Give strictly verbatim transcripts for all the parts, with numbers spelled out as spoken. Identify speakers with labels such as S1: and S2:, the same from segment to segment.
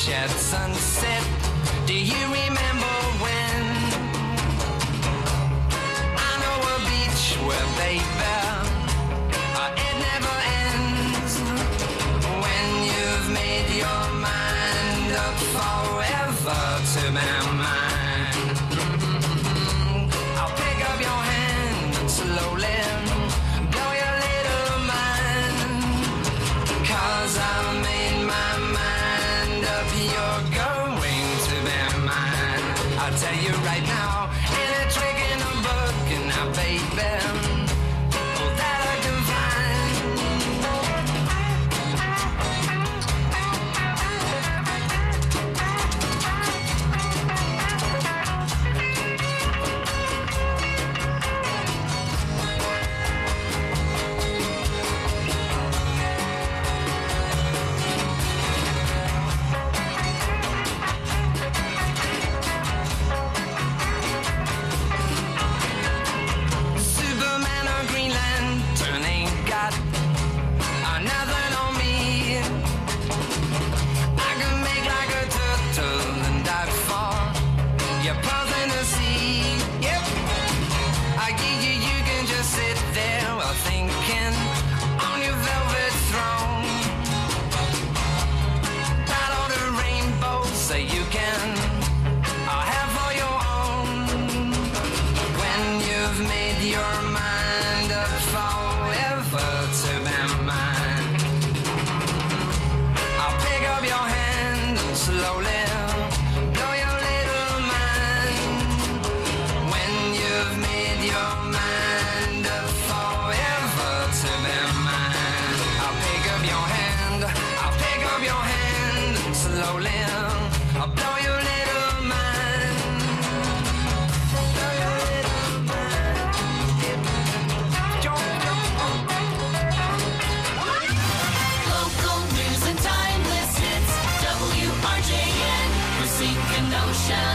S1: beach at sunset. Do you remember when? I know a beach where, baby, uh, it never ends. When you've made your mind up forever to be mine, mm-hmm. I'll pick up your hand and slowly blow your little mind. 'Cause I've made my mind up, you're going to be mine. I'll tell you right now, in a trick in a book, and now, baby, all that I can Superman or Green Lantern ain't got nothing on me. I can make like a turtle and dive for your pearls in the sea. Yep. I give you, you can just sit there while thinking on your velvet throne. That all the rainbows that you can uh, have for your own. When you've made your mind up forever to be mine, I'll pick up your hand and slowly blow your little mind. When you've made your mind up forever to be mine, I'll pick up your hand, I'll pick up your hand and slowly I'll blow your little mind. Blow your little mind.
S2: Local news and timeless hits. W R J N, Racine Kenosha.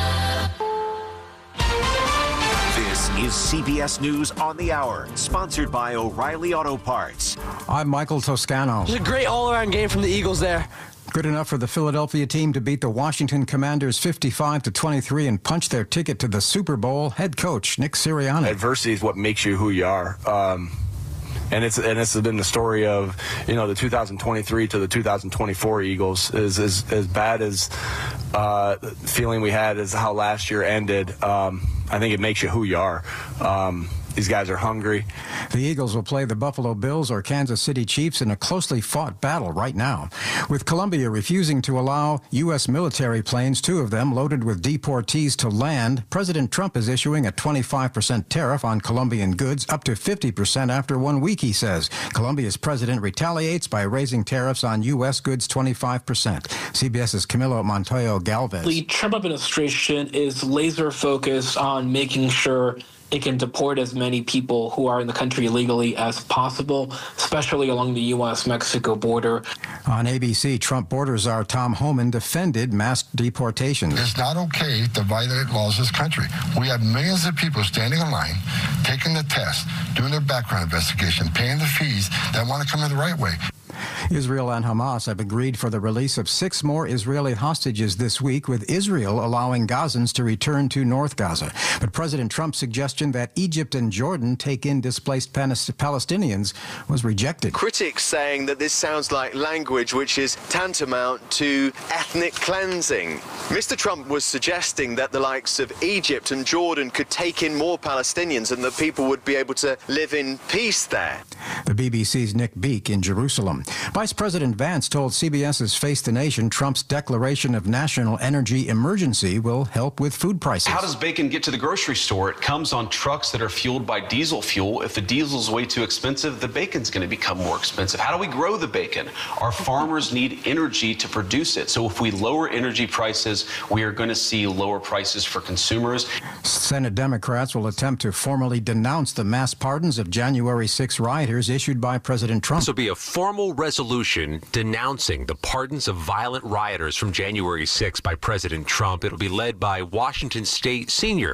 S3: This is C B S News on the Hour, sponsored by O'Reilly Auto Parts.
S4: I'm Michael Toscano.
S5: It was a great all-around game from the Eagles there.
S4: Good enough for the Philadelphia team to beat the Washington Commanders fifty-five to twenty-three and punch their ticket to the Super Bowl. Head coach Nick Sirianni.
S6: Adversity is what makes you who you are. Um, and it's and it's been the story of, you know, the two thousand twenty-three to the two thousand twenty-four Eagles is as as bad as uh, the feeling we had as how last year ended. Um, I think it makes you who you are. Um, These guys are hungry.
S4: The Eagles will play the Buffalo Bills or Kansas City Chiefs in a closely fought battle right now. With Colombia refusing to allow U S military planes, two of them loaded with deportees, to land, President Trump is issuing a twenty-five percent tariff on Colombian goods, up to fifty percent after one week, he says. Colombia's president retaliates by raising tariffs on U S goods twenty-five percent. CBS's Camilo Montoyo Galvez.
S7: The Trump administration is laser focused on making sure it can deport as many people who are in the country illegally as possible, especially along the U S Mexico border.
S4: On A B C, Trump border czar Tom Homan defended mass deportations.
S8: It's not okay to violate laws of this country. We have millions of people standing in line, taking the test, doing their background investigation, paying the fees that want to come in the right way.
S4: Israel and Hamas have agreed for the release of six more Israeli hostages this week, with Israel allowing Gazans to return to North Gaza. But President Trump's suggestion that Egypt and Jordan take in displaced Palestinians was rejected.
S9: Critics saying that this sounds like language which is tantamount to ethnic cleansing. Mister Trump was suggesting that the likes of Egypt and Jordan could take in more Palestinians and that people would be able to live in peace there.
S4: The B B C's Nick Beek in Jerusalem. Vice President Vance told CBS's Face the Nation Trump's declaration of national energy emergency will help with food prices.
S10: How does bacon get to the grocery store? It comes on trucks that are fueled by diesel fuel. If the diesel's way too expensive, the bacon's going to become more expensive. How do we grow the bacon? Our farmers need energy to produce it. So if we lower energy prices, we are going to see lower prices for consumers.
S4: Senate Democrats will attempt to formally denounce the mass pardons of January sixth rioters issued by President Trump.
S11: This will be a formal resolution denouncing the pardons of violent rioters from January sixth by President Trump. It'll be led by Washington State senior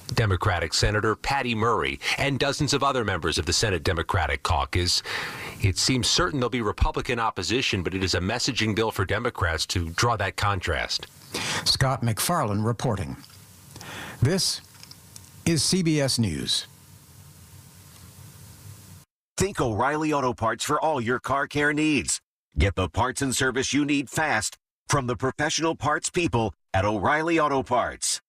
S11: Democratic Senator Patty Murray and dozens of other members of the Senate Democratic Caucus. It seems certain there'll be Republican opposition, but it is a messaging bill for Democrats to draw that contrast.
S4: Scott McFarland reporting. This is C B S News.
S3: Think O'Reilly Auto Parts for all your car care needs. Get the parts and service you need fast from the professional parts people at O'Reilly Auto Parts.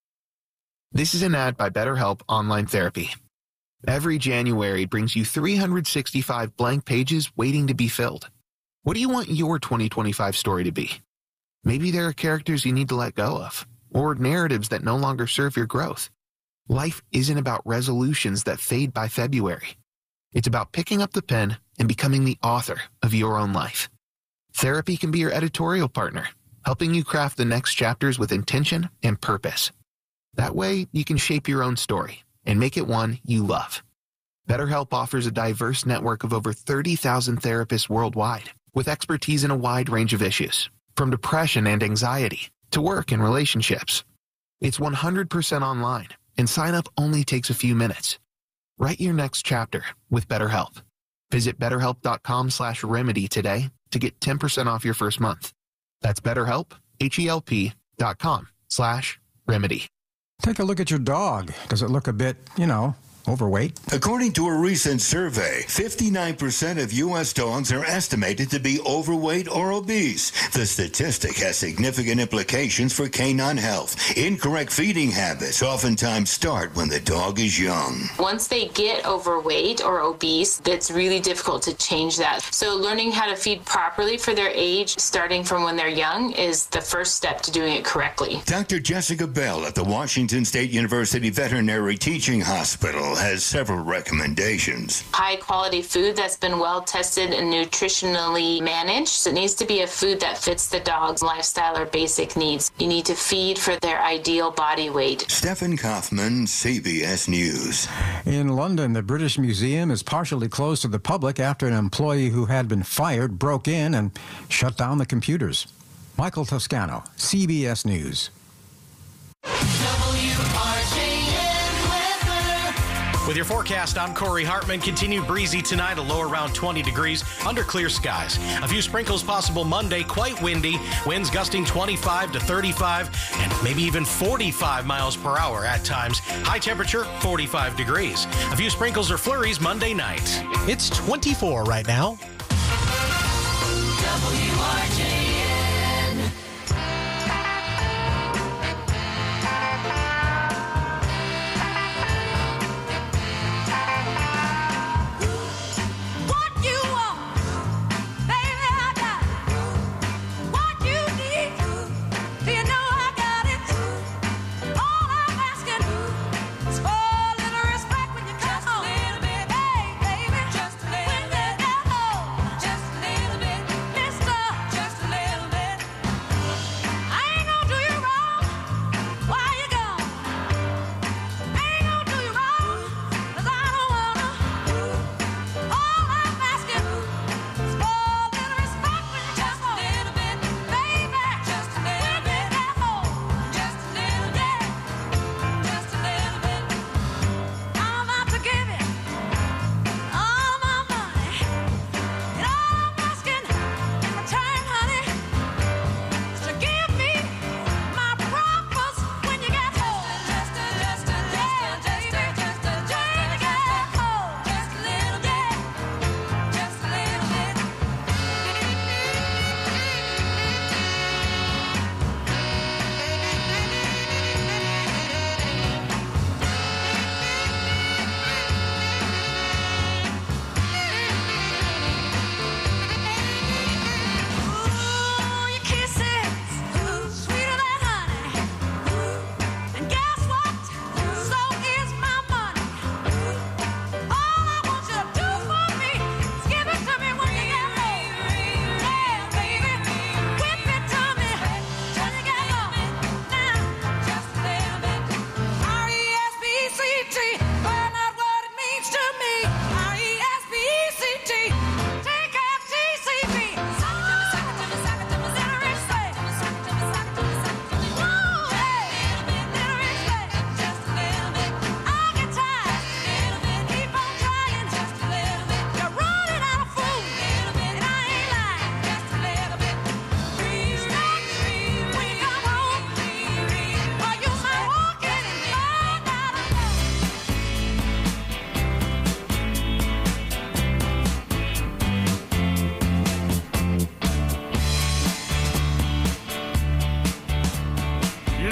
S12: This is an ad by BetterHelp Online Therapy. Every January brings you three hundred sixty-five blank pages waiting to be filled. What do you want your twenty twenty-five story to be? Maybe there are characters you need to let go of, or narratives that no longer serve your growth. Life isn't about resolutions that fade by February. It's about picking up the pen and becoming the author of your own life. Therapy can be your editorial partner, helping you craft the next chapters with intention and purpose. That way, you can shape your own story and make it one you love. BetterHelp offers a diverse network of over thirty thousand therapists worldwide with expertise in a wide range of issues, from depression and anxiety to work and relationships. It's one hundred percent online, and sign up only takes a few minutes. Write your next chapter with BetterHelp. Visit betterhelp.com slash remedy today to get ten percent off your first month. That's BetterHelp, H-E-L-P dot com slash remedy.
S4: Take a look at your dog. Does it look a bit, you know, overweight?
S13: According to a recent survey, fifty-nine percent of U S dogs are estimated to be overweight or obese. The statistic has significant implications for canine health. Incorrect feeding habits oftentimes start when the dog is young.
S14: Once they get overweight or obese, it's really difficult to change that. So learning how to feed properly for their age, starting from when they're young, is the first step to doing it correctly.
S13: Doctor Jessica Bell at the Washington State University Veterinary Teaching Hospital has several recommendations.
S14: High quality food that's been well tested and nutritionally managed. It needs to be a food that fits the dog's lifestyle or basic needs. You need to feed for their ideal body weight.
S13: Stephen Kaufman, C B S News.
S4: In London, the British Museum is partially closed to the public after an employee who had been fired broke in and shut down the computers. Michael Toscano, C B S News.
S15: With your forecast, I'm Corey Hartman. Continued breezy tonight, a low around twenty degrees under clear skies. A few sprinkles possible Monday, quite windy. Winds gusting twenty-five to thirty-five and maybe even forty-five miles per hour at times. High temperature, forty-five degrees. A few sprinkles or flurries Monday night. It's twenty-four right now.
S2: W R J N.
S16: Just a little bit, mister. Just a little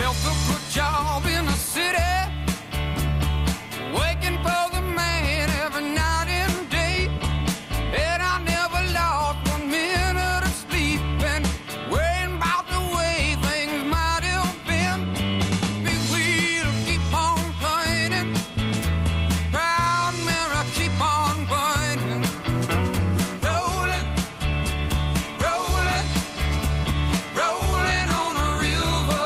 S1: Felt a good job in the city, waking for the man every night and day. And I never lost one minute of sleep and worrying about the way things might have been. Big wheel keep on turning, proud mirror keep on burning. Rolling, rolling, rolling on a river.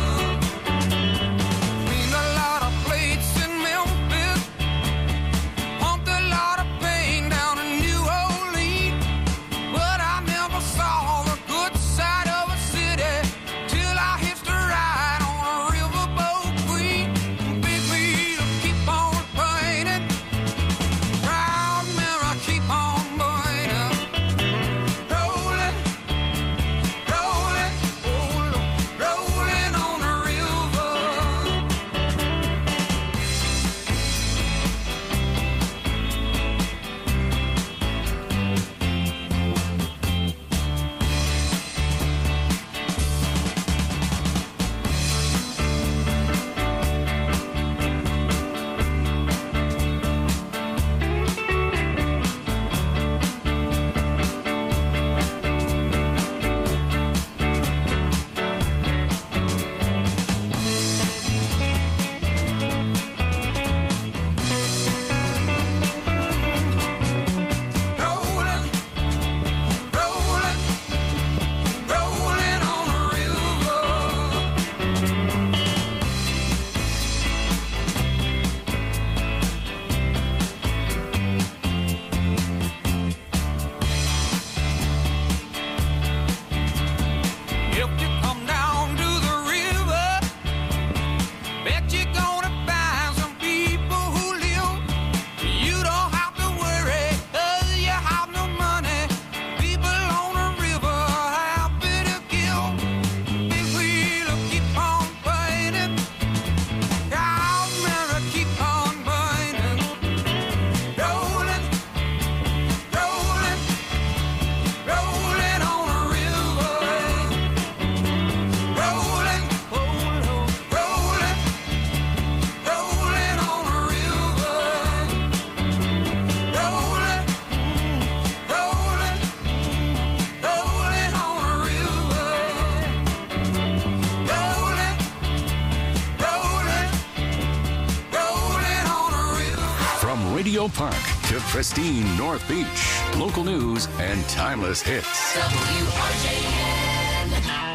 S1: Cleaned a lot of plates in Memphis, pumped a lot of pain down in New Orleans. But I never saw the good side of a city till I hitched a ride on a riverboat queen. Big wheel keep on turning, proud mirror keep on burning. Rolling, rolling, oh, rolling on a river. Rolling, rolling, rolling on a river. If you come down to the river, bet you're gonna find some people who live. You don't have to worry, 'cause you have no money. People on the river happy to give. Big wheel keep on burning, proud mirror keep on burning. Rolling, rolling, rolling on a river. Rolling, rolling, rolling, rolling on a river. Rolling, rolling, rolling on a river. Rolling, rolling, rolling on a river.
S16: From Radio Park to pristine North Beach, local news and timeless hits.
S2: W R J N.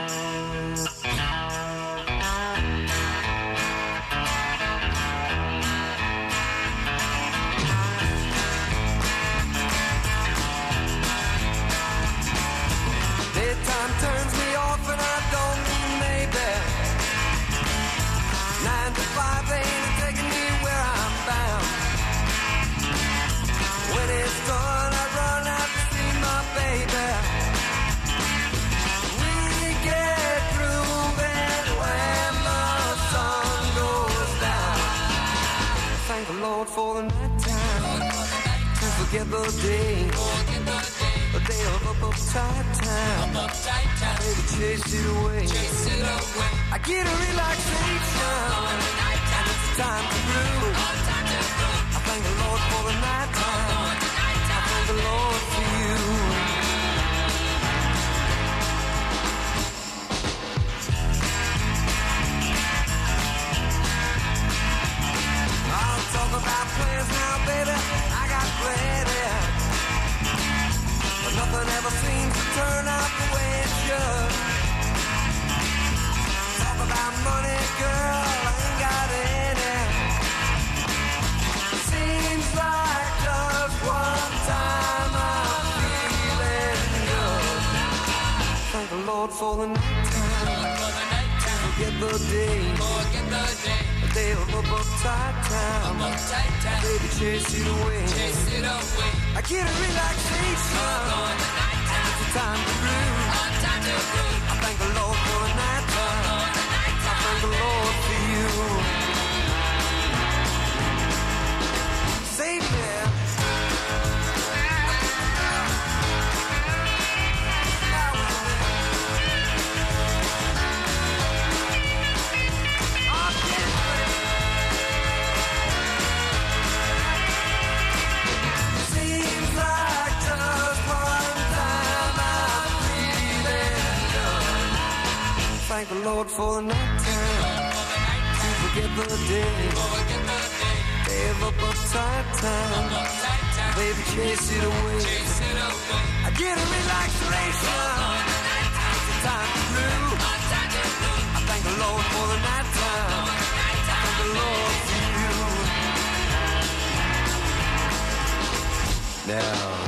S1: Daytime turns me off and I don't need maybe. Nine to five ain't taking me where I'm bound. When it's done, I run out to see my baby. We get grooving when the sun goes down. Thank the Lord for the night time, to forget the day. A day of up uptight time. Baby, chase it away. I get a relaxation, and it's time to groove. I thank the Lord for the night time. I thank the Lord for you. I'll talk about plans now, baby. I got plenty. But nothing ever seems to turn out the way it should. Talk about money, girl, I ain't got any. Seems like just one time I'm feeling good. Thank the Lord for the night time, to forget the day. A day of up uptight time. Baby, chase it away. I get a relaxation, and it's a time to groove. I thank the Lord for the night time. I thank the Lord for you. Save me. thank the Lord for the night time. To forget the day. Gave up uptight time. Baby, chase it away. I get a relaxation. It's a time to blue. I thank the Lord for the night time. Thank the Lord for you. Now.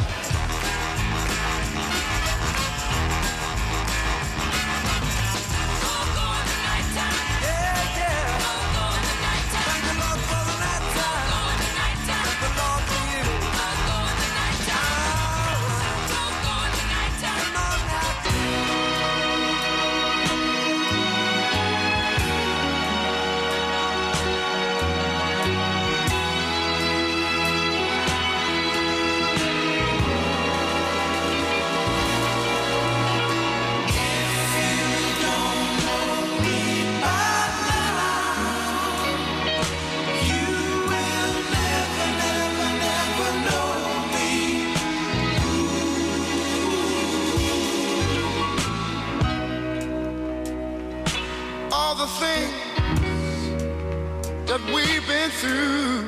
S17: The things that we've been through,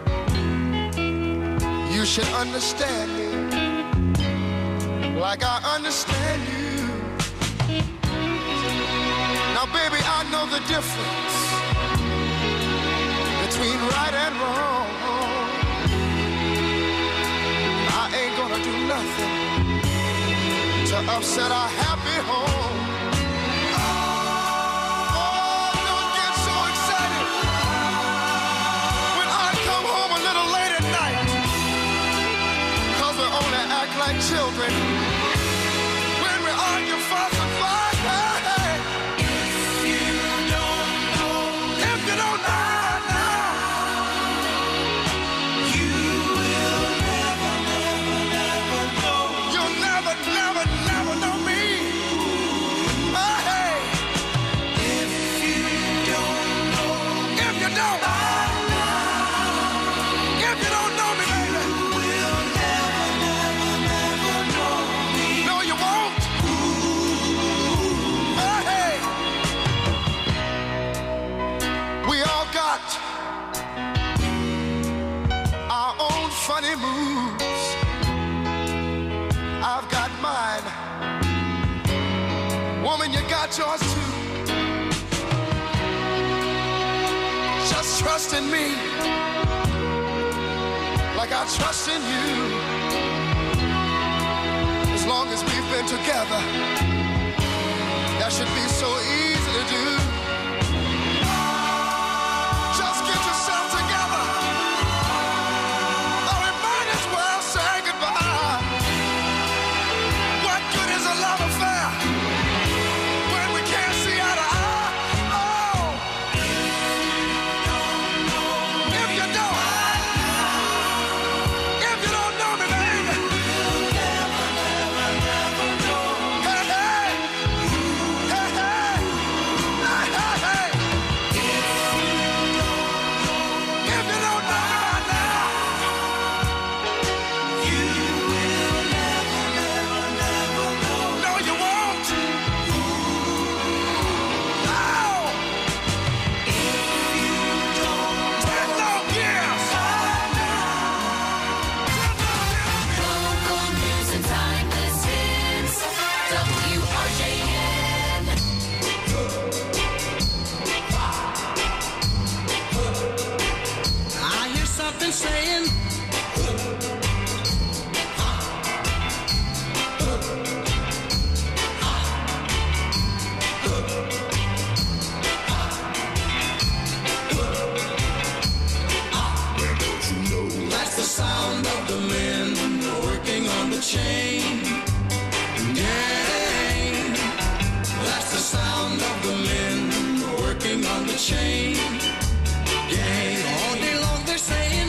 S17: you should understand me like I understand you. Now, baby, I know the difference between right and wrong. I ain't gonna do nothing to upset our happy home. Like children, when we argue, fuss and fight. Hey, if you don't know, if you don't know now, you will never, never, never know. You'll never, never, never know me. Hey, if you don't know, if you don't, if you don't know me, baby. Funny moves, I've got mine. Woman, you got yours too. Just trust in me like I trust in you. As long as we've been together, that should be so easy to do. Just get yourself together.
S2: Saying that's the sound of the men working on the chain gang. That's the sound of the men working on the chain gang. All day long they're saying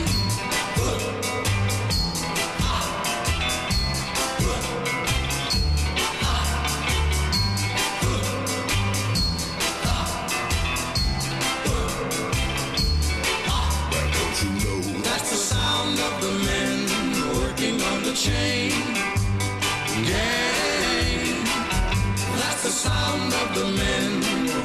S2: chain gang. That's the sound of the men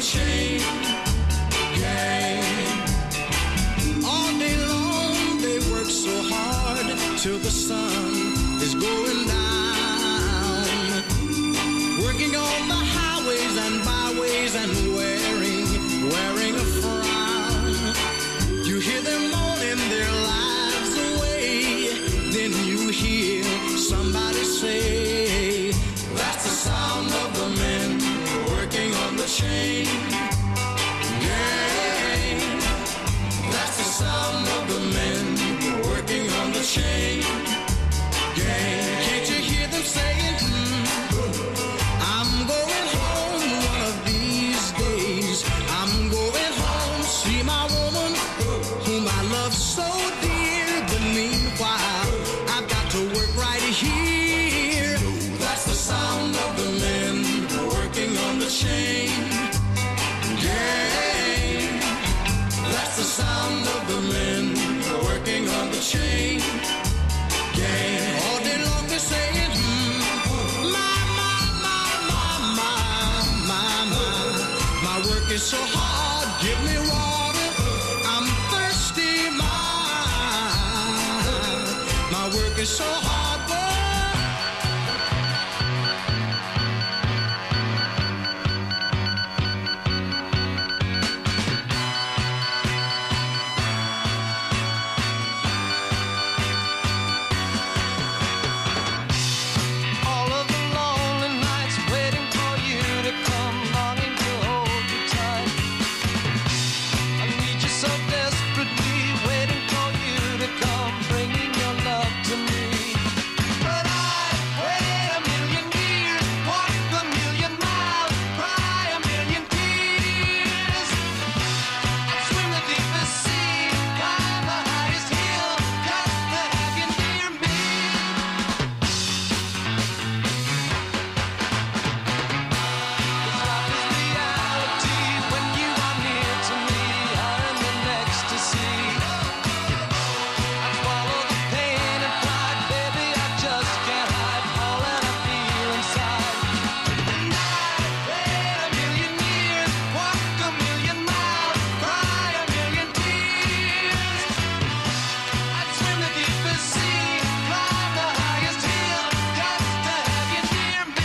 S2: the chain gang. All day long they work so hard till the sun is going down, working on the highways and byways and wearing, wearing a frown. You hear them moaning their lives away, then you hear somebody say, that's the sound of the men working on the chain gang. That's the sound of the men working on the chain gang. Can't you hear them saying, hmm, I'm going home one of these days. I'm going home, see my woman whom I love so dear. But meanwhile, I've got to work right here. That's the sound of the men working on the chain gang. That's the sound of the men working on the chain gang. All day long they're saying, hmm, my, my, my, my, my, my, my. My work is so hard, give me water, I'm thirsty, my. My work is so hard, boy.
S17: All of the lonely nights waiting for you to come, longing to hold you tight. I need you so desperately, waiting for you to come, bringing your love to me. But I wait a million years, walk a million miles, cry a million tears. I'd swim the deepest sea, climb the highest hill, just to have you near me. Reality when you are near to me, I'm in ecstasy. I swallow the pain and pride, baby, I just can't hide all that I feel inside. And I'd wait a million years, walk a million miles, cry a million tears. I'd swim the deepest sea, climb the highest hill, just to have you near me.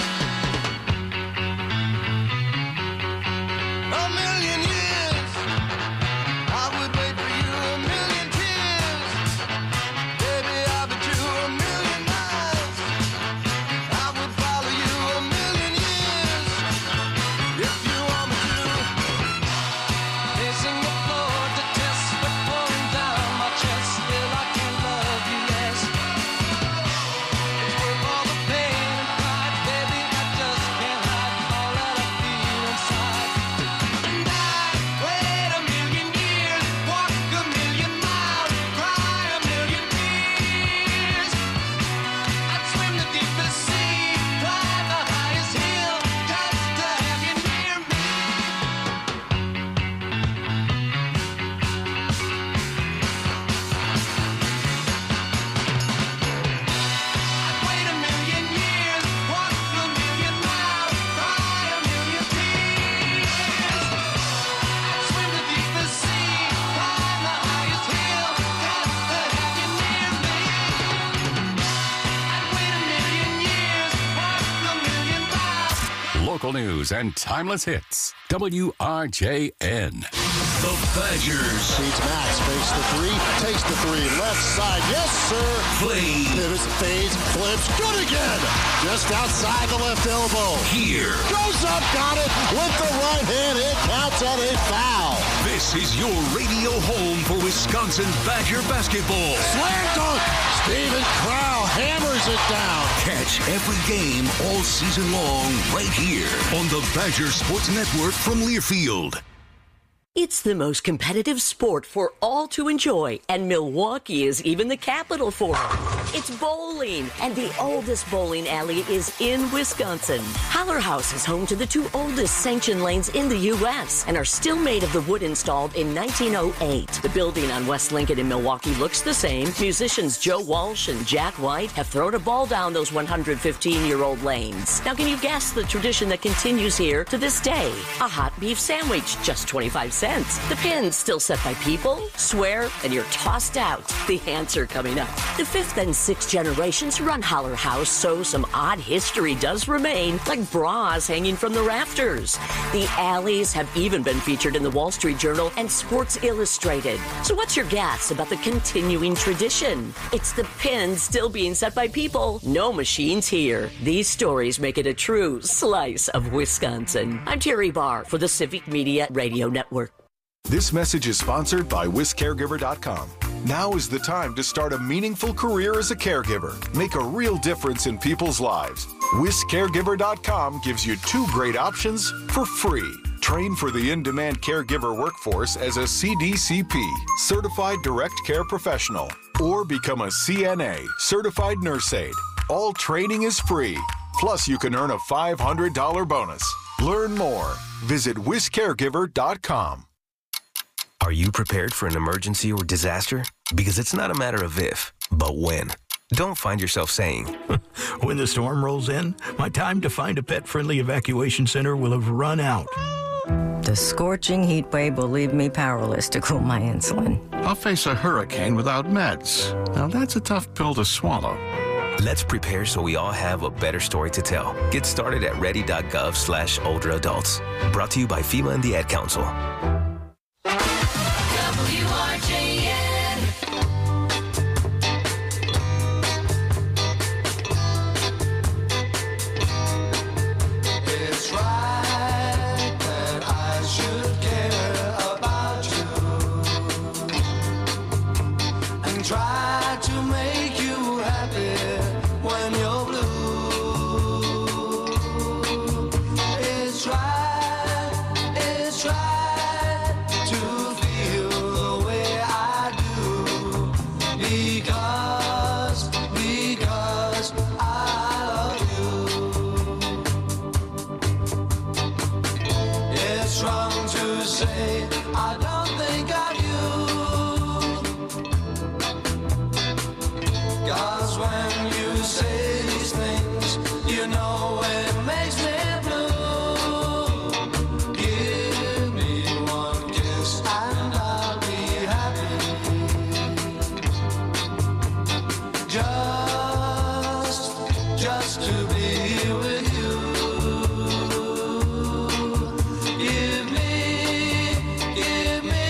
S17: A million years, I would wait for you. A million tears, baby, I'll be true. A million miles, I would follow you. A million years, if you want me to. Pacing the floor to test, sweat pouring down my chest. Still I can love you, yes. It's worth all the pain and pride, baby, I just can't hide all that I feel inside. And I'd wait a million years, walk a million miles, cry a million tears. I'd swim the deepest sea, climb the highest hill, just to have you near me. I'd wait a million years, walk a million miles, cry a million tears. I'd swim the deepest sea, climb the highest hill, just to have you near me. I'd wait a million years, walk a million miles.
S16: Local news and timeless hits. W R J N.
S18: The Badgers.
S19: Feeds Max, fakes the three, takes the three, left side, yes sir.
S18: Play.
S19: Pivots, fades, flips, good again. Just outside the left elbow.
S18: Here.
S19: Goes up, got it, with the right hand, it counts at a foul.
S18: This is your radio home for Wisconsin Badger basketball.
S19: Slam dunk, Steven Crow hammers it down.
S18: Catch every game all season long right here on the Badger Sports Network from Learfield.
S20: It's the most competitive sport for all to enjoy, and Milwaukee is even the capital for it. It's bowling, and the oldest bowling alley is in Wisconsin. Holler House is home to the two oldest sanctioned lanes in the U S and are still made of the wood installed in nineteen oh eight. The building on West Lincoln in Milwaukee looks the same. Musicians Joe Walsh and Jack White have thrown a ball down those one hundred fifteen-year-old lanes. Now, can you guess the tradition that continues here to this day? A hot beef sandwich, just twenty-five cents. The pin's still set by people, swear, and you're tossed out. The answer coming up. The fifth and sixth generations run Holler House, so some odd history does remain, like bras hanging from the rafters. The alleys have even been featured in the Wall Street Journal and Sports Illustrated. So what's your guess about the continuing tradition? It's the pin still being set by people. No machines here. These stories make it a true slice of Wisconsin. I'm Terry Barr for the Civic Media Radio Network.
S21: This message is sponsored by Wis Caregiver dot com. Now is the time to start a meaningful career as a caregiver. Make a real difference in people's lives. Wis Caregiver dot com gives you two great options for free. Train for the in-demand caregiver workforce as a C D C P, Certified Direct Care Professional, or become a C N A, Certified Nurse Aide. All training is free. Plus, you can earn a five hundred dollars bonus. Learn more. Visit Wis Caregiver dot com.
S22: Are you prepared for an emergency or disaster? Because it's not a matter of if, but when. Don't find yourself saying,
S23: when the storm rolls in, my time to find a pet-friendly evacuation center will have run out.
S24: The scorching heat wave will leave me powerless to cool my insulin.
S25: I'll face a hurricane without meds. Now that's a tough pill to swallow.
S22: Let's prepare so we all have a better story to tell. Get started at ready.gov slash older adults. Brought to you by FEMA and the Ad Council.
S1: W R J N.
S2: It's right that I should care about you and try to make you happy when you're blue. It's right, it's right to feel the way I do because, because I love you. It's wrong to say I don't think of you, 'cause when you say these things, you know it makes me blue. Give me one kiss and I'll be happy. Just, just to be with you. Give me, give me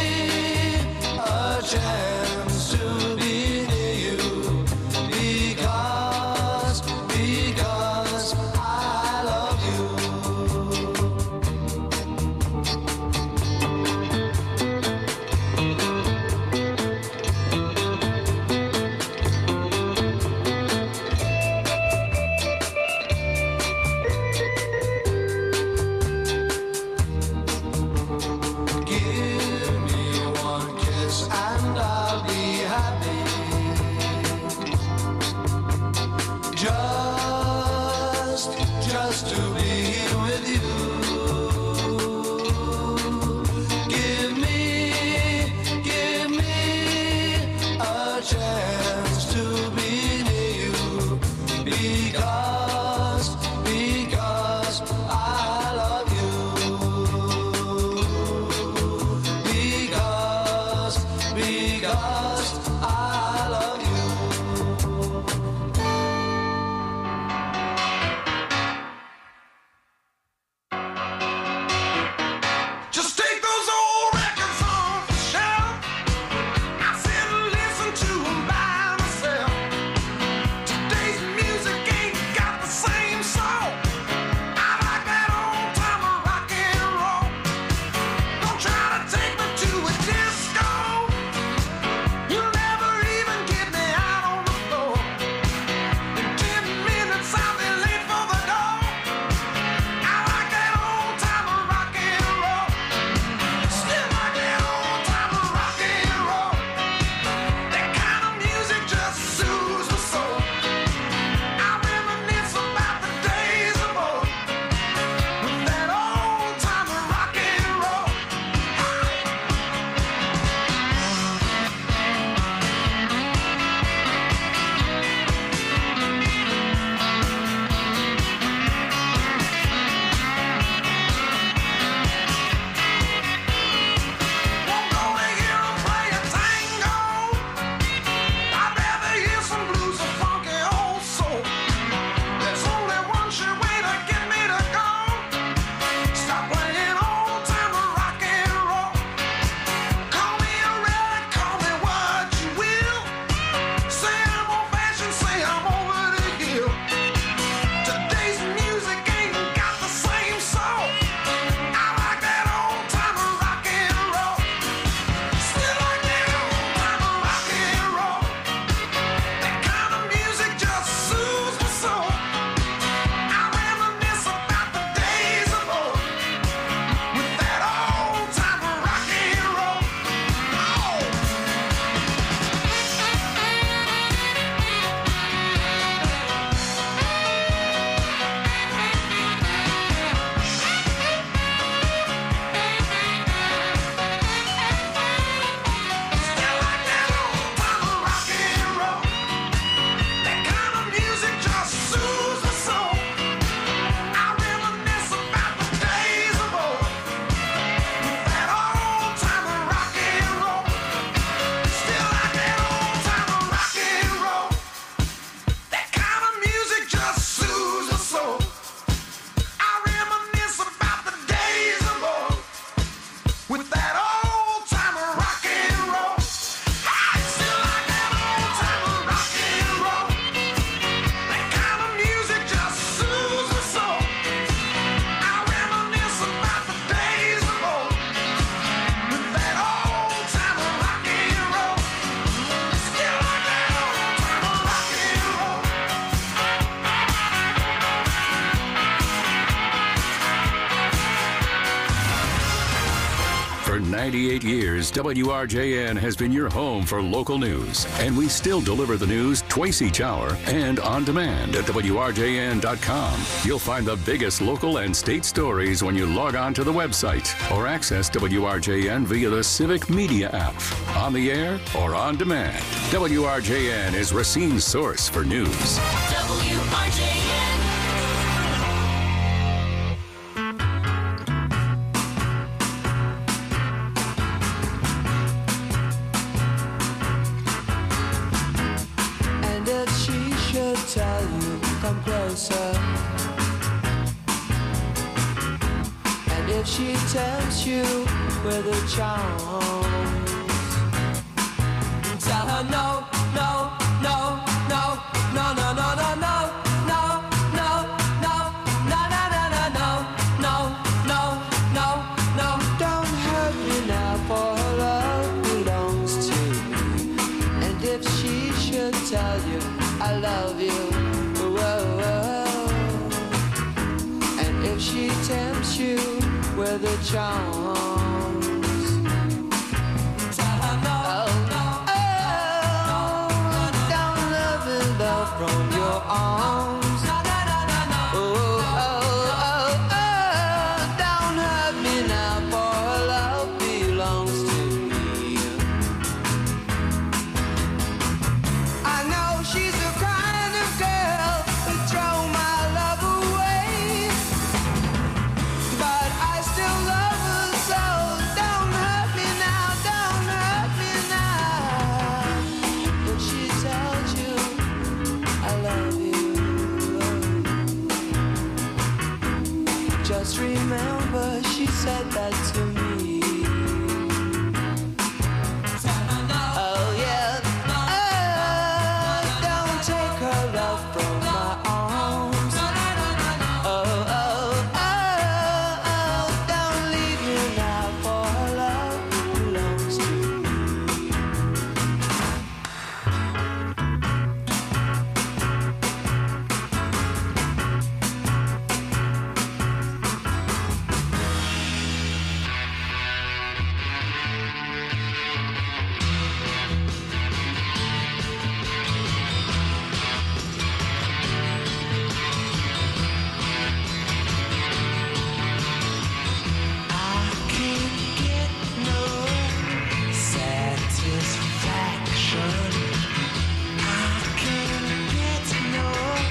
S16: For ninety-eight years, W R J N has been your home for local news, and we still deliver the news twice each hour and on demand at W R J N dot com. You'll find the biggest local and state stories when you log on to the website or access W R J N via the Civic Media app, on the air or on demand. W R J N is Racine's source for news.
S2: W R J N.
S17: And if she should tell you, come closer. And if she tempts you with her charms, tell her no, no, no, no, no, no, no, no, no, no, no, no, no, no, no, no, no, no, no, no. Don't hurt me now, for her love belongs to me. And if she should tell you I love you, whoa, whoa. And if she tempts you with her charms, tell her no, no, oh, don't love and love from your arms. Oh, oh, oh, oh, don't hurt me now, for her love belongs to me. I know she's the kind of girl who throw my love away, but I still love her, so don't hurt me now, don't hurt me now. If she tells you I love you, just remember she said that to me. Oh yeah, oh, don't take her love from my arms. Oh, oh, oh, oh, don't leave me now, for her love belongs to me. I can't get no satisfaction. I can't get no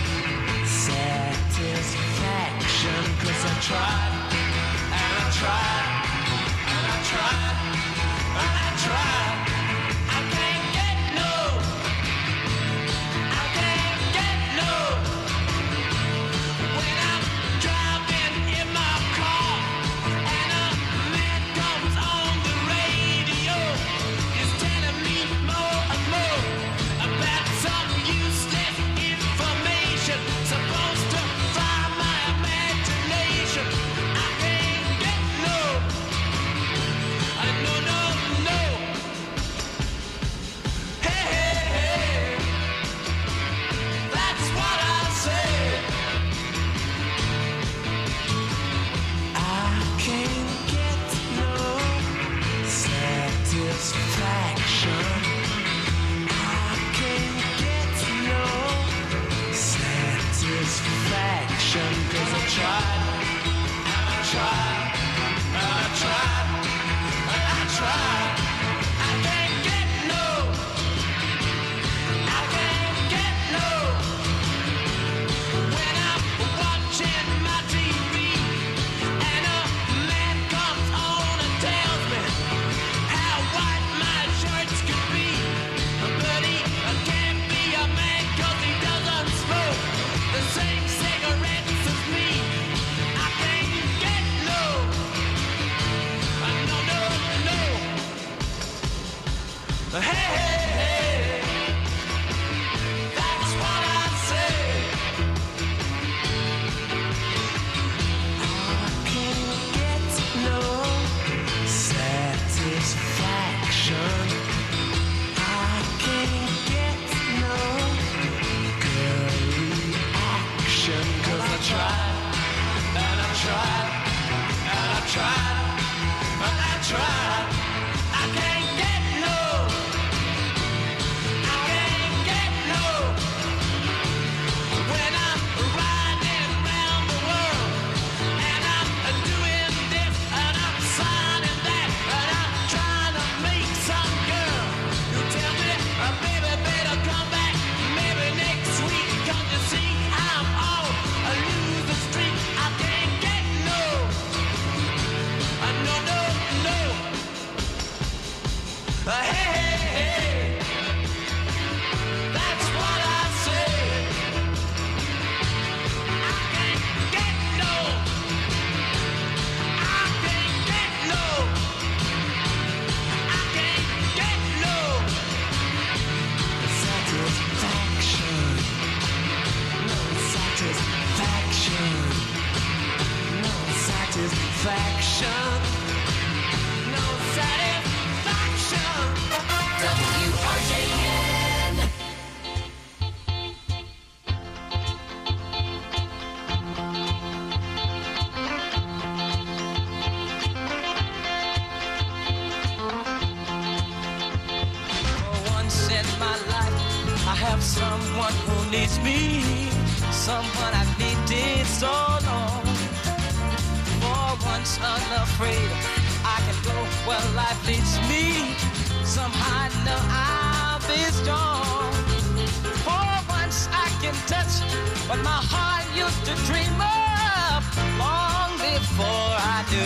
S17: satisfaction, 'cause I tried, and I tried, and I tried, and I tried. I can't get no, I can't get no. When I'm driving in my car and a man comes on the radio, he's telling me more and more about some useless information supposed to fire my imagination. I can't get no, I no, no, no. Hey, hey, hey, that's what I said. I can't get no satisfaction. I can't get no satisfaction, 'cause I tried, and I tried, and I tried, and I tried. I can't get no, I can't get no. When I'm watching my T V and a man comes on and tells me how white my shirts could be, but he can't be a man 'cause he doesn't smoke the same cigarettes as me. I can't get no, no, no, no. Hey, hey, hey, that's what I said. I can't get no satisfaction. I can't get no girly action, 'cause I tried, and I tried, and I tried, and I tried. satisfaction. No satisfaction. W R J N. For once in my life, I have someone who needs me. Someone I've needed so long. For once unafraid, I can go where life leads me. Somehow I know I'll be strong. For once I can touch what my heart used to dream of long before I do.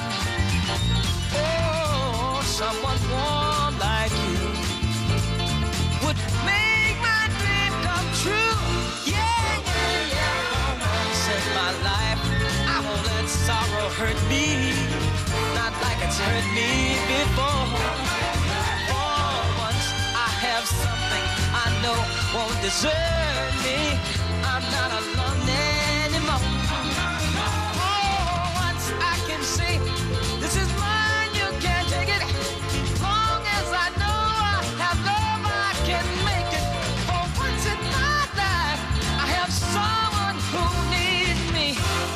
S17: Oh, someone warm like you would make my dream come true. Yeah, yeah, yeah. For once in my life, I won't let sorrow hurt me, not like it's hurt me before. For once I have something I know won't desert me. I'm not alone anymore. For once I can say, this is mine, you can't take it. Long as I know I have love, I can make it. For once in my life, I have someone who needs me.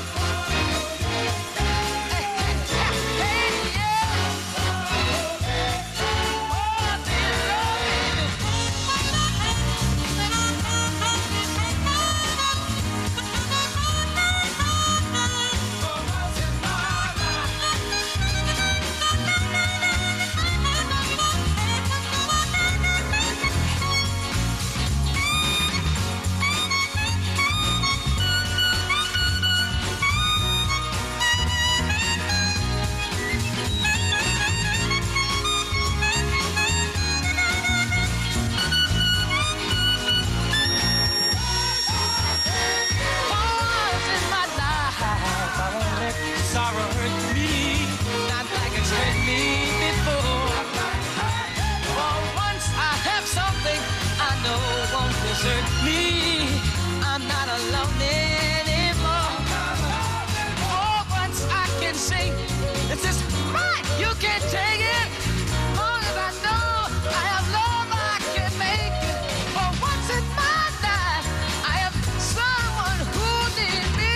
S17: Sorrow hurt me, not like it's hurt me before. For once I have something I know won't desert me. I'm not alone anymore. For once I can say, this is mine, you can't take it. Long as I know I have love, I can make it. For once in my life, I have someone who needs me.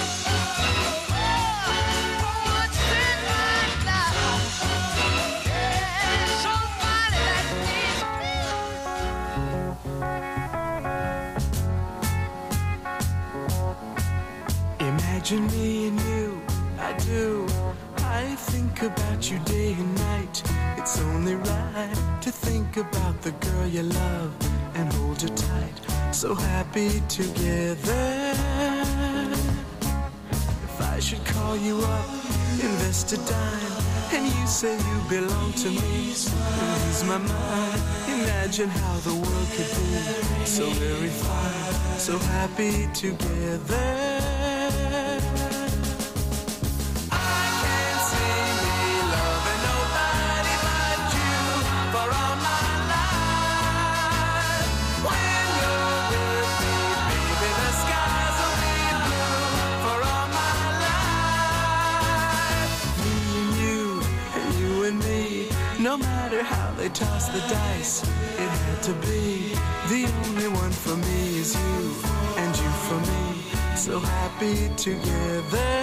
S5: Imagine me and you, I do. I think about you day and night. It's only right to think about the girl you love and hold her tight. So happy together. If I should call you up, invest a dime, and you say you belong to me, ease my mind. Imagine how the world could be so very fine, so happy together. No matter how they toss the dice, it had to be. The only one for me is you, and you for me, so happy together.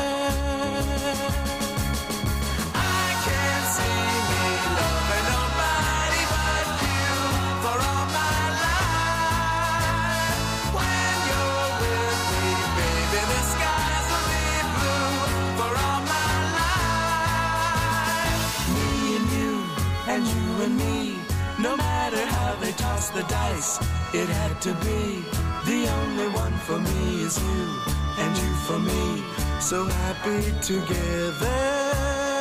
S5: I can't see me loving nobody but you for all my life. When you're with me, baby, the skies will be blue for all my life. Me and you, and you and me, no matter how they toss the dice, it had to be. The only one for me is you, and you for me, so happy together.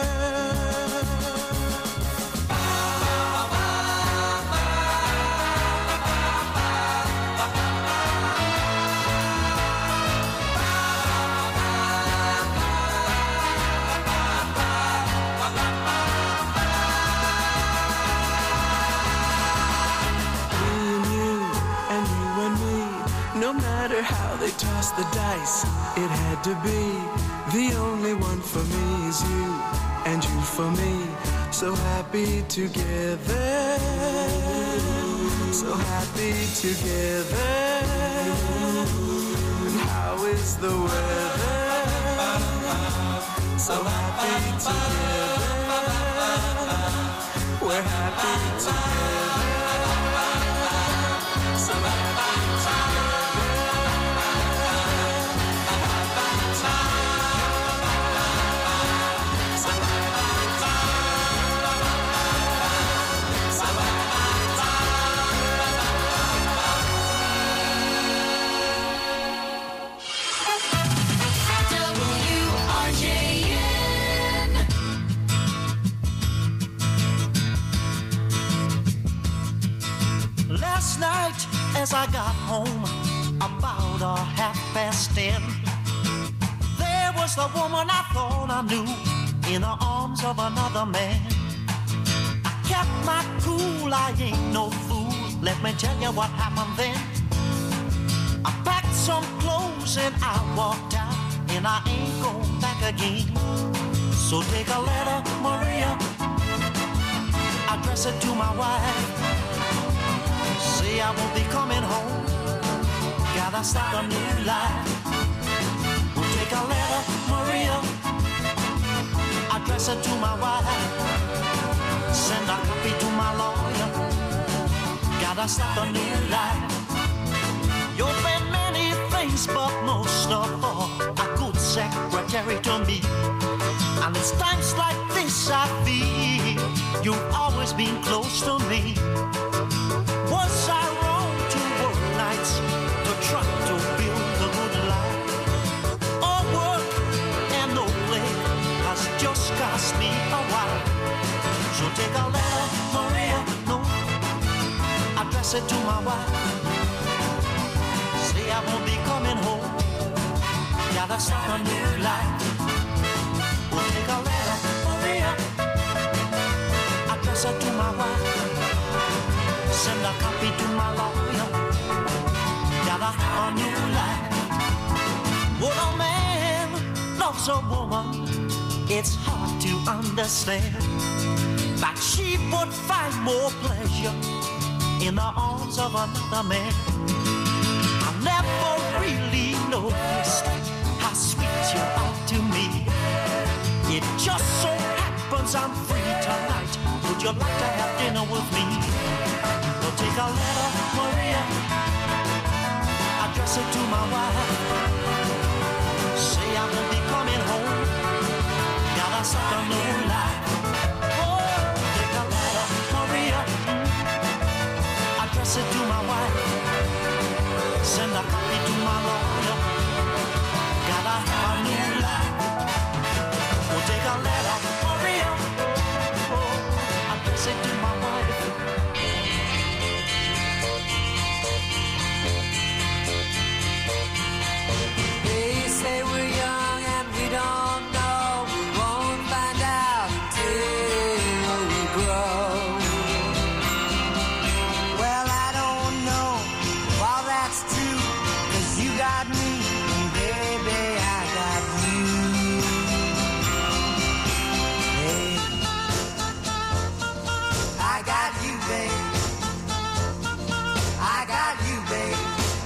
S5: No matter how they toss the dice, it had to be. The only one for me was you and you for me, so happy together, so happy together. And how is the weather? So happy together, we're happy together, so happy
S6: Last night, as I got home, about a half past ten, there was the woman I thought I knew in the arms of another man. I kept my cool, I ain't no fool. Let me tell you what happened then. I packed some clothes and I walked out, and I ain't going back again. So take a letter, Maria, address it to my wife. Say I won't be coming home, gotta start a new life. We'll take a letter, Maria, address it to my wife. Send a copy to my lawyer, gotta start a new life. You've been many things, but most of all, a good secretary to me. And it's times like this I feel you've always been close to me. Was I wrong to work nights to try to build a good life? All work and no play has just cost me a while. So take a letter, Maria, no, address it to my wife. Say I won't be coming home, gotta start a new life. We'll take a letter, Maria, address it to my wife. Send a copy to my lawyer, gotta have a new life. When a man loves a woman, it's hard to understand that she would find more pleasure in the arms of another man. I never really noticed how sweet you are to me. It just so happens I'm free tonight. Would you like to have dinner with me? Well, take a letter, Maria, address it to my wife. Say I won't be coming home, gotta start a new life. Oh, take a letter, Maria, address it to my wife. Send a copy to my lawyer, gotta have a new life. Well, take a letter, Maria, oh, address it to my wife.
S5: They say we're young and we don't know. We won't find out until we grow. Well, I don't know if all that's true, 'cause you got me, and baby, I got you. Hey, I got you, babe. I got you, babe.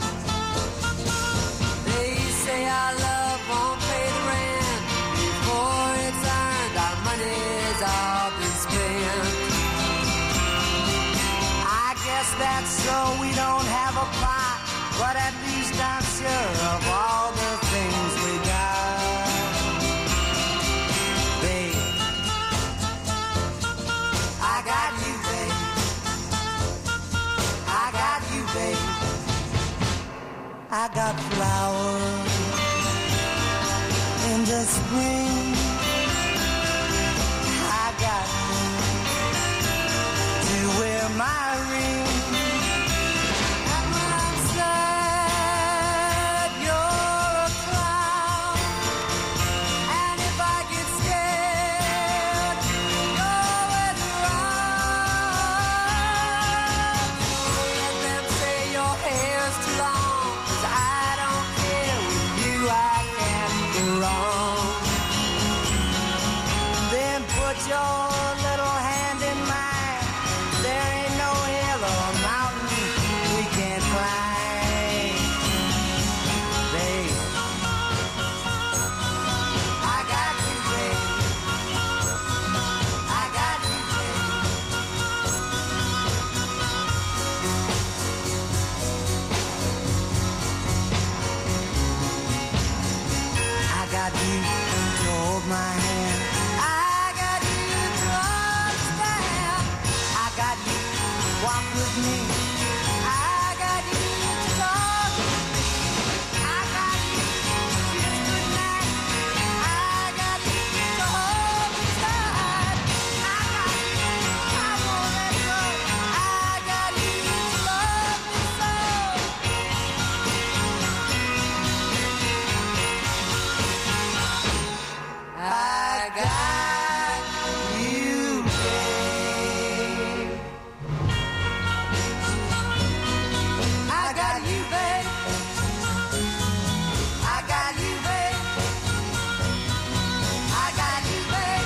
S5: They say our love won't pay the rent before it's earned. Our money's all been spent. I guess that's so we don't have a pot, but at least I'm sure of all the things we got. Babe, I got you, babe. I got you, babe. I got flowers in the spring. I got you to wear my ring. And when I'm sad got you, babe. I got you, babe. I got you, babe. I got you, babe.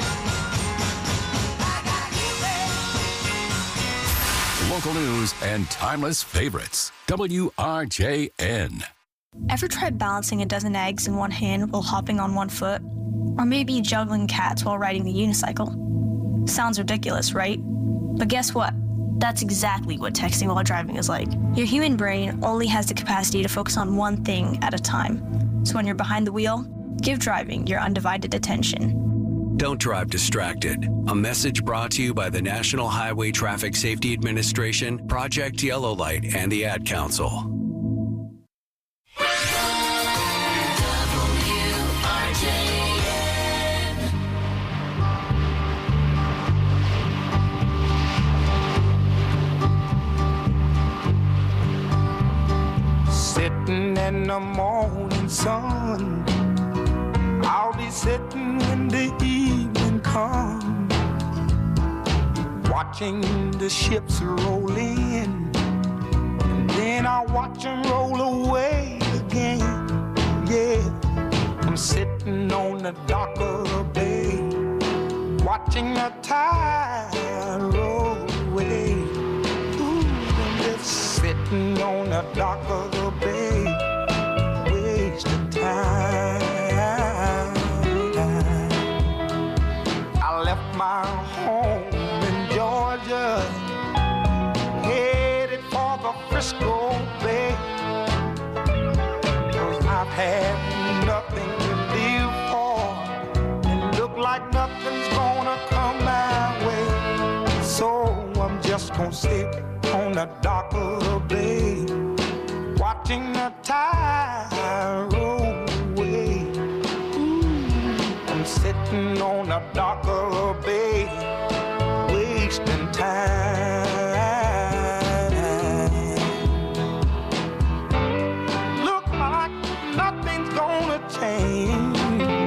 S5: I got you, babe.
S16: Local news and timeless favorites. W R J N.
S7: Ever tried balancing a dozen eggs in one hand while hopping on one foot? Or maybe juggling cats while riding the unicycle? Sounds ridiculous, right? But guess what? That's exactly what texting while driving is like. Your human brain only has the capacity to focus on one thing at a time. So when you're behind the wheel, give driving your undivided attention.
S8: Don't drive distracted. A message brought to you by the National Highway Traffic Safety Administration, Project Yellow Light, and the Ad Council.
S5: Sitting in the morning sun, I'll be sitting when the evening comes, watching the ships roll in, and then I'll watch them roll away again. Yeah, I'm sitting on the dock of the bay, watching the tide roll away. Ooh, I'm just sitting on the dock of the bay, wasting time. I left my home in Georgia, headed for the Frisco Bay, 'cause I've had nothing to live for, and look like nothing's gonna come my way. So I'm just gonna sit on the dock of the bay, watching the tide roll away. Ooh, I'm sitting on the dock of the bay, wasting time. Look like nothing's gonna change.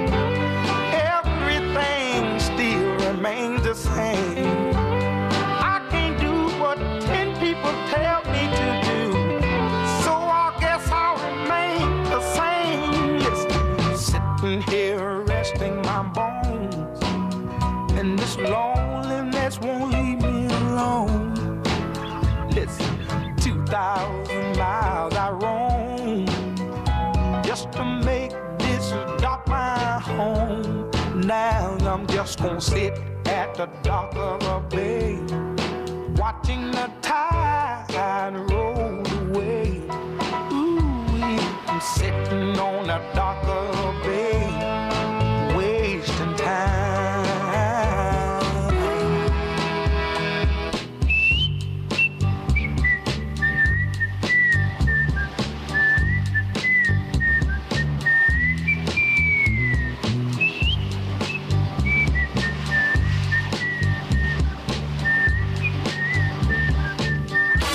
S5: Everything still remains the same. I can't do what ten people tell me to do, so I guess I'll remain the same. Listen, sitting here resting my bones, and this loneliness won't leave me alone. Listen, two thousand miles I roam just to make this dock my home. Now I'm just gonna sit at the dock of a bay, watching the tide roll away. Ooh, I'm sitting on the dock of a bay, wasting time.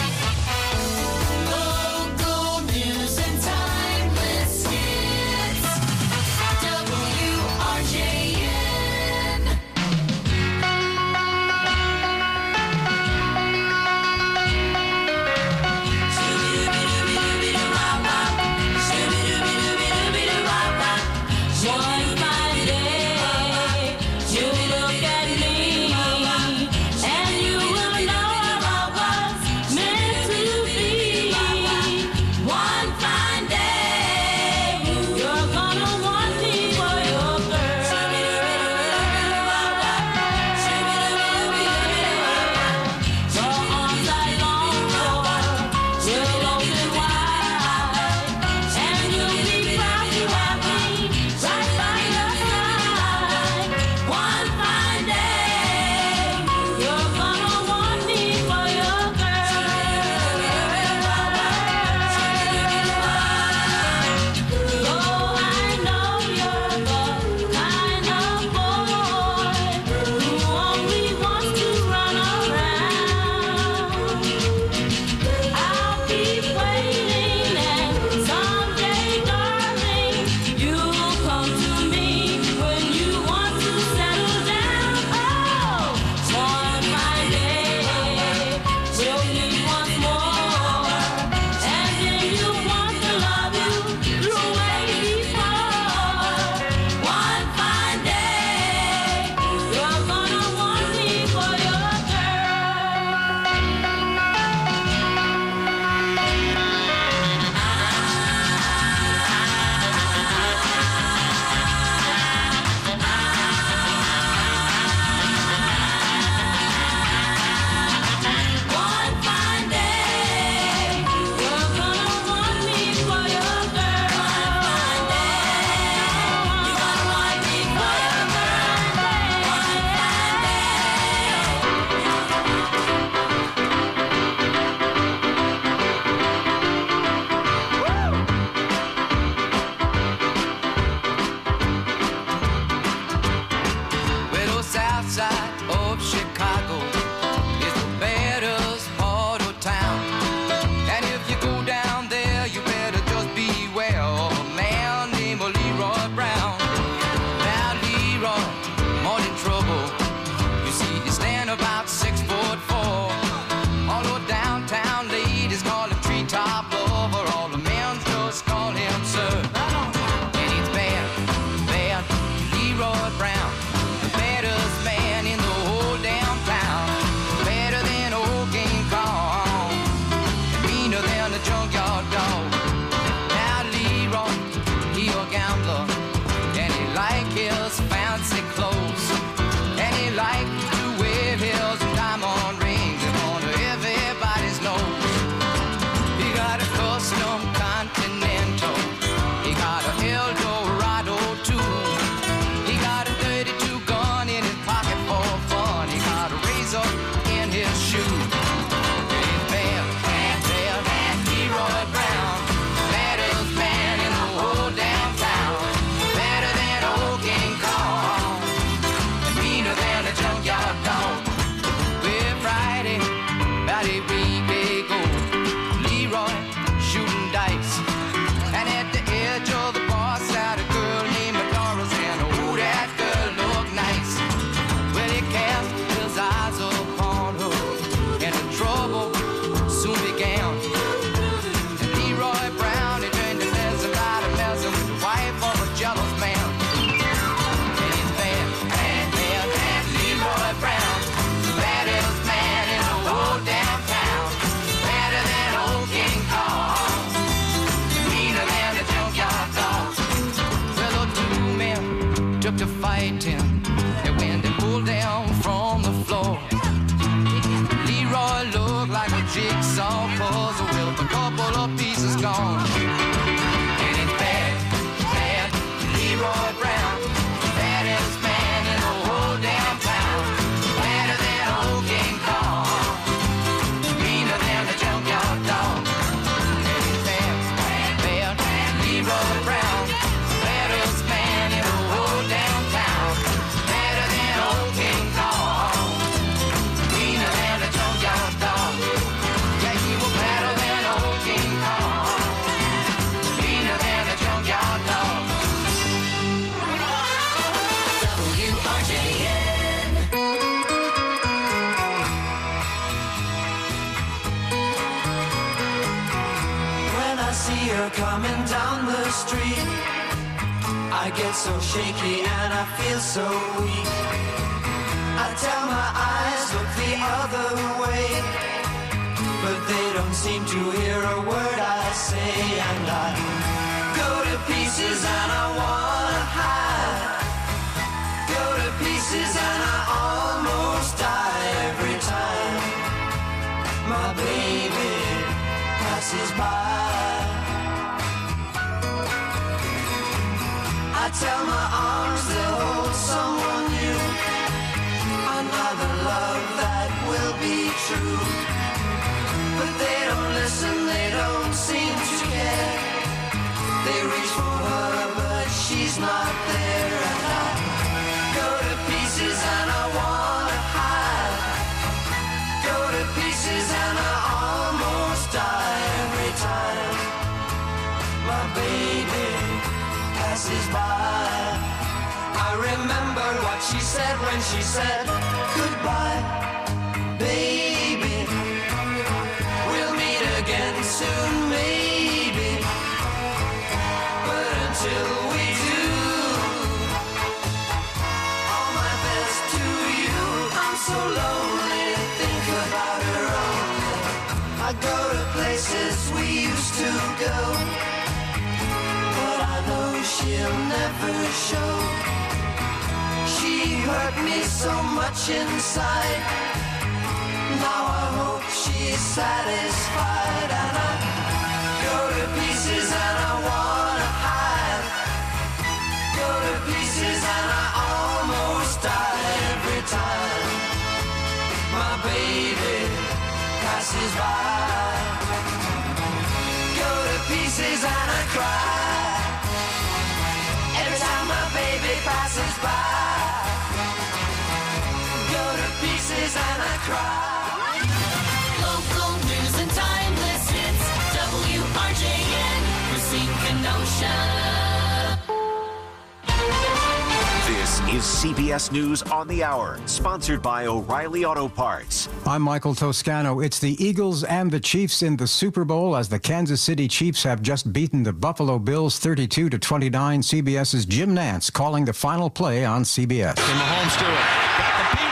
S2: Local news and timeless hits.
S17: was a will, a couple of pieces gone.
S1: And it's bad, bad, Leroy Brown, baddest man in the whole damn town, badder than old King Kong, meaner than the junkyard dog. And it's bad, bad, bad, Leroy Brown, baddest man in the whole damn town, badder than old King Kong, meaner than the junkyard dog. Yeah, he was badder than old King Kong, meaner than the junkyard dog. W R J N.
S5: When I see her coming down the street, I get so shaky and I feel so weak. I tell my eyes, look the other way, but they don't seem to hear a word I say. And I go to pieces and I wanna hide, go to pieces and I almost die every time my baby passes by. I tell my arms they'll hold someone new, another love that will be true. But they don't listen, they don't seem to care. They reach for her, but she's not there. And I go to pieces and I wanna hide, go to pieces and I almost die every time my baby passes by. I remember what she said when she said goodbye, baby. We'll meet again soon, maybe. But until we do, all my best to you. I'm so lonely to think about her only. I go to places we used to go, but I know she'll never show. She hurt me so much inside. Now I hope she's satisfied. And I go to pieces and I wanna hide, go to pieces and I almost die every time my baby passes by. Go to pieces and I cry every time my baby passes by. Go to pieces and I cry.
S3: Local news and timeless hits. W R J N, Racine Kenosha.
S9: This is C B S News on the Hour, sponsored by O'Reilly Auto Parts.
S4: I'm Michael Toscano. It's the Eagles and the Chiefs in the Super Bowl as the Kansas City Chiefs have just beaten the Buffalo Bills thirty-two to twenty-nine. CBS's Jim Nantz calling the final play on C B S.
S10: And Mahomes do it. Got the beat